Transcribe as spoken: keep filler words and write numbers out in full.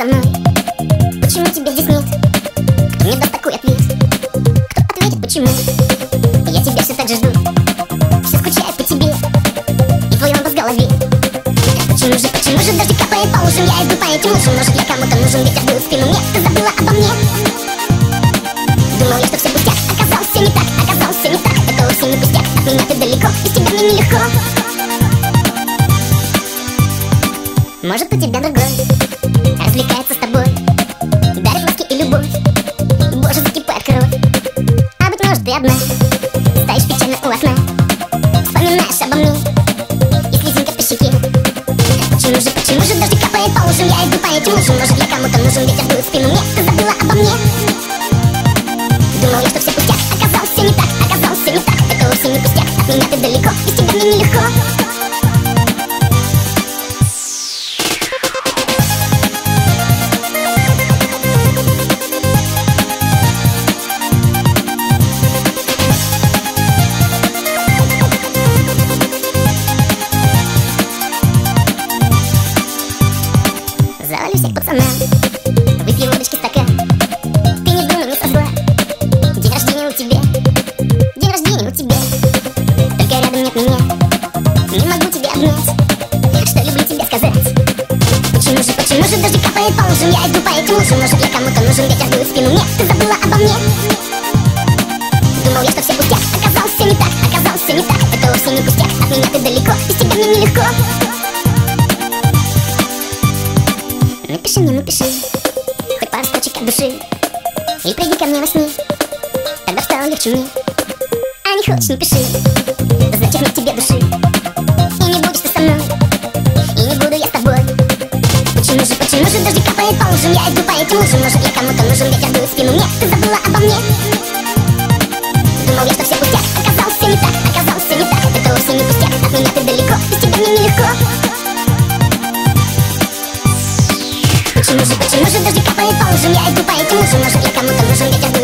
со мной? Почему тебя здесь нет? Кто мне даст такой ответ? Кто ответит почему? Я тебя все так же жду, все скучаю по тебе и твой образ в голове. Почему же, почему же дождь капает по лужам? Я иду по этим лужам, может я кому-то нужен, ветер дует в спину мне. Ты забыла обо мне? Думал я, что все пустяк, оказался не так, оказался не так. Это вовсе не пустяк, от меня ты далеко, без тебя мне нелегко. Может, у тебя другой развлекается с тобой, дарит ласки и любовь, боже, закипает кровь. А быть может, ты одна стоишь печально у окна, вспоминаешь обо мне и слезинка по щеке. Почему же, почему же дождь капает по лужам? Я иду по этим лужам, может я кому-то нужен, ветер дует в спину мне. Ты забыла обо мне? Думал я, что все пустяк, оказался не так, оказался не так. Это вовсе не пустяк, от меня ты далеко, без тебя мне нелегко. Завалю всех пацанам, выпью водочки стакан. Ты не думай, не со зла, день рождения у тебя, день рождения у тебя. Только рядом нет меня, не могу тебя обнять, что люблю тебе сказать. Почему же, почему же дождь капает по лужам? Я иду по этим лужам, может я кому-то нужен, ветер дует в спину мне. Ты забыла обо мне? Думал я, что все пустяк, оказался не так, оказался не так. Это вовсе не пустяк, от меня ты далеко, без тебя мне нелегко. Напиши мне, напиши хоть пару строчек от души и приди ко мне во сне, тогда стало легче мне. А не хочешь, не пиши, значит нет тебе души, и не будешь ты со мной, и не буду я с тобой. Почему же, почему же дождь капает по лужам? Я иду по этим лужам, может я кому-то нужен, ветер дует в спину мне. Ты забыла обо мне? Думал я, что все пустяк, оказался не так, оказался не так. Это вовсе не пустяк, от меня ты далеко, без тебя мне нелегко. Почему же, почему же дождь капает по лужам? Я иду по этим лужам, может я кому-то нужен, ветер дует